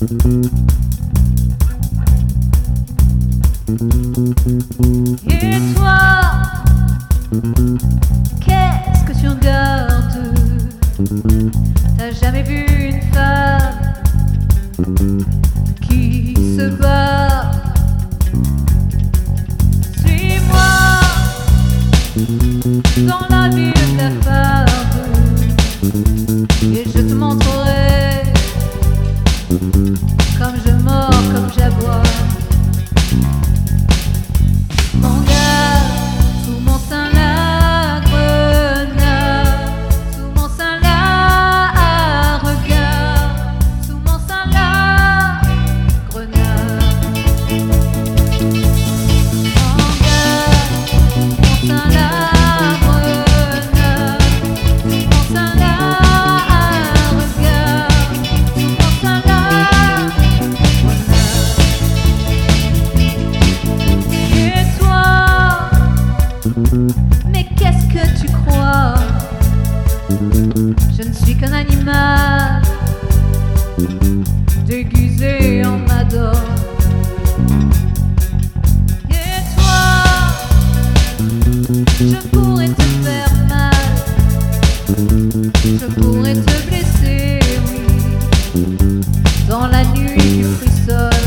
Et toi, qu'est-ce que tu regardes? T'as jamais vu une femme qui se bat? Suis-moi dans la ville de la femme et je te montrerai comme je mords, comme j'aboie. Mon gars, sous mon sein la grenade, sous mon sein la regard, sous mon sein la grenade. Mon gars, sous mon sein la grenade, sous mon sein la regard, sous mon sein la mais qu'est-ce que tu crois? Je ne suis qu'un animal déguisé en madone. Et toi, je pourrais te faire mal, je pourrais te blesser, oui. Dans la nuit tu frissonnes.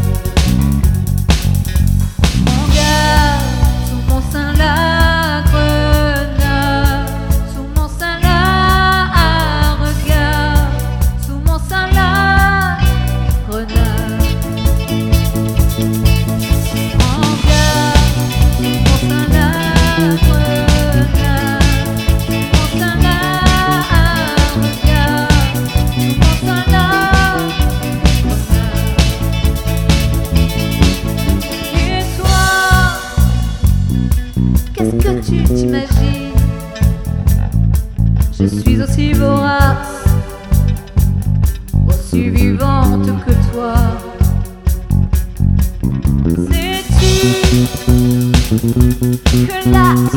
Mon gars, sous mon sein la grenade, sous mon sein la regard, sous mon sein la grenade. Mon gars, sous mon sein la grenade, sous mon sein la regard, sous mon sein la grenade. Et toi, qu'est-ce que tu t'imagines? Je suis aussi vorace, aussi vivante que toi. Sais-tu que la